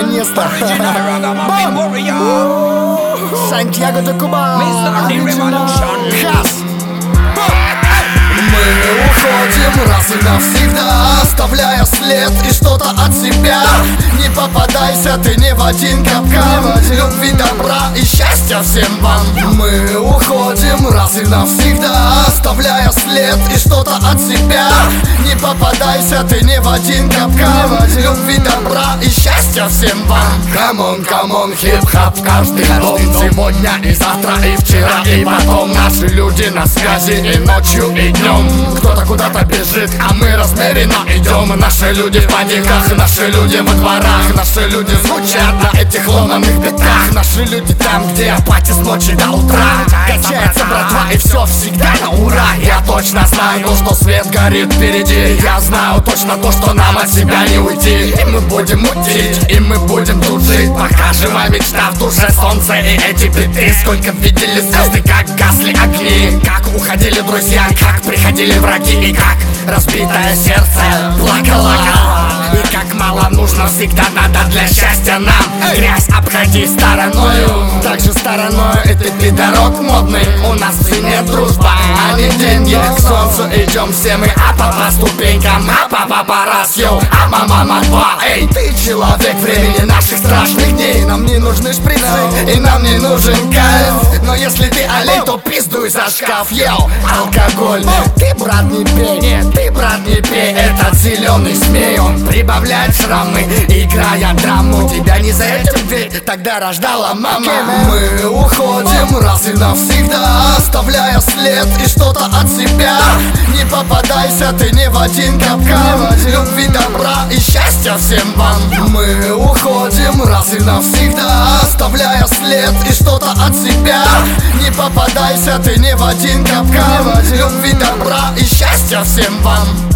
наконец-то. Сантьяго де Куба. Хас. Мы уходим раз и навсегда, оставляя след и что-то от себя. Не попадайся ты ни в один капкан. Любви, добра и счастья всем вам. Мы уходим раз и навсегда, оставляя след и что-то от себя. Не попадайся ты ни в один капкан. Любви, добра и счастья всем вам. Камон, камон, хип-хап, каждый дом. Сегодня и завтра, и вчера, и потом. Наши люди на связи и ночью, и днем. Кто-то куда-то бежит, а мы размеренно идем. Наши люди в паниках, наши люди во дворах. Наши люди звучат на этих ломаных битах. Наши люди там, где пати с ночи до утра. Качается братва и все всегда на ура. Я точно знаю то, что свет горит впереди. Я знаю точно то, что нам от себя не уйти. И мы будем мутить, и мы будем тут жить, пока жива мечта в душе, солнце и эти биты. Сколько видели звезды, как гасли огни, как уходили друзья, как приходили враги, и как разбитое сердце плакало. И как мало нужно всегда надо для счастья нам. Грязь обходи стороною, также стороною этот пидорок модный. У нас в цене дружба, а не деньги. К солнцу идем все мы, а по ступенькам, а по раз, йоу, а мама два. Эй, ты человек времени наших страшных дней. Нам не нужны шприцы, и нам не нужен кайф. Но если ты олень, то пиздуй за шкаф, йоу, алкоголь. Ты, брат, не пей, нет, ты, брат, не пей. Этот зеленый змей, он прибавляет шрамы, играя драму. Тебя не за этим ведь тогда рождала мама. Мы уходим раз и навсегда, оставляя след и что-то от себя. Не попадайся ты ни в один капкан. Любви, добра и счастья всем вам. Мы уходим раз и навсегда, оставляя след и что-то от себя. Не попадайся ты ни в один капкан. Любви, добра и счастья всем вам.